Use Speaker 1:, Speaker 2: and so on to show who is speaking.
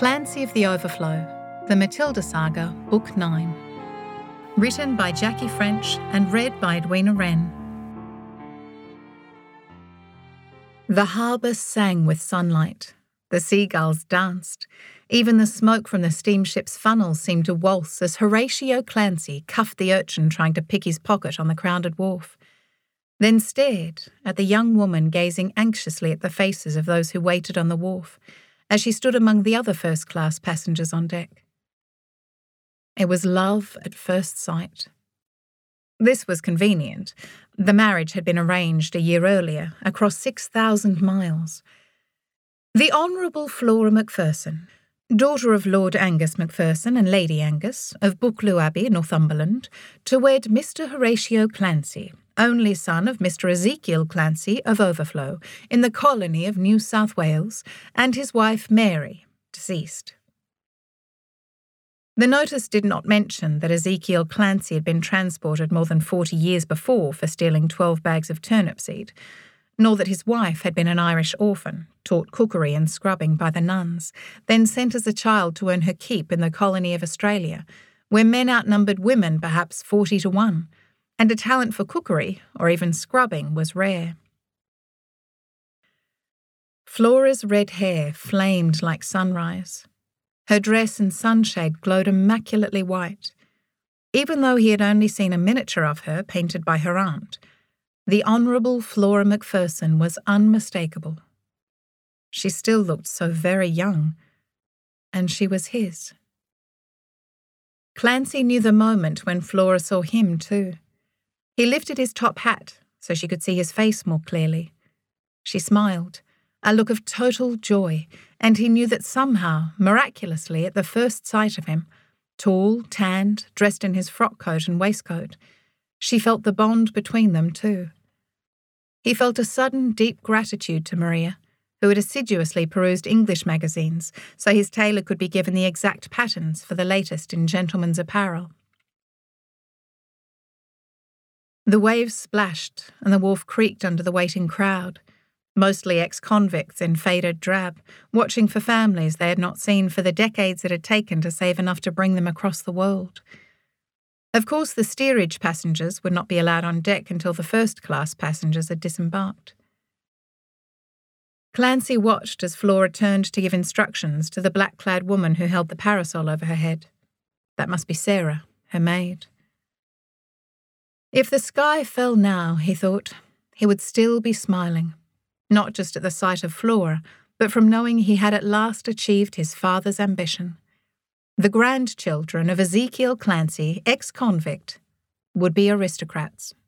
Speaker 1: Clancy of the Overflow, The Matilda Saga, Book 9. Written by Jackie French and read by Edwina Wren. The harbour sang with sunlight. The seagulls danced. Even the smoke from the steamship's funnels seemed to waltz as Horatio Clancy cuffed the urchin trying to pick his pocket on the crowded wharf, then stared at the young woman gazing anxiously at the faces of those who waited on the wharf as she stood among the other first-class passengers on deck. It was love at first sight. This was convenient. The marriage had been arranged a year earlier, across 6,000 miles. The Honourable Flora Macpherson, daughter of Lord Angus Macpherson and Lady Angus, of Buccleuch Abbey, Northumberland, to wed Mr. Horatio Clancy, only son of Mr. Ezekiel Clancy of Overflow, in the colony of New South Wales, and his wife Mary, deceased. The notice did not mention that Ezekiel Clancy had been transported more than 40 years before for stealing 12 bags of turnip seed, nor that his wife had been an Irish orphan, taught cookery and scrubbing by the nuns, then sent as a child to earn her keep in the colony of Australia, where men outnumbered women perhaps 40 to 1, and a talent for cookery, or even scrubbing, was rare. Flora's red hair flamed like sunrise. Her dress and sunshade glowed immaculately white. Even though he had only seen a miniature of her painted by her aunt, the Honourable Flora Macpherson was unmistakable. She still looked so very young, and she was his. Clancy knew the moment when Flora saw him too. He lifted his top hat so she could see his face more clearly. She smiled, a look of total joy, and he knew that somehow, miraculously, at the first sight of him, tall, tanned, dressed in his frock coat and waistcoat, she felt the bond between them too. He felt a sudden deep gratitude to Maria, who had assiduously perused English magazines so his tailor could be given the exact patterns for the latest in gentlemen's apparel. The waves splashed and the wharf creaked under the waiting crowd, mostly ex-convicts in faded drab, watching for families they had not seen for the decades it had taken to save enough to bring them across the world. Of course, the steerage passengers would not be allowed on deck until the first-class passengers had disembarked. Clancy watched as Flora turned to give instructions to the black-clad woman who held the parasol over her head. That must be Sarah, her maid. If the sky fell now, he thought, he would still be smiling, not just at the sight of Flora, but from knowing he had at last achieved his father's ambition. The grandchildren of Ezekiel Clancy, ex-convict, would be aristocrats.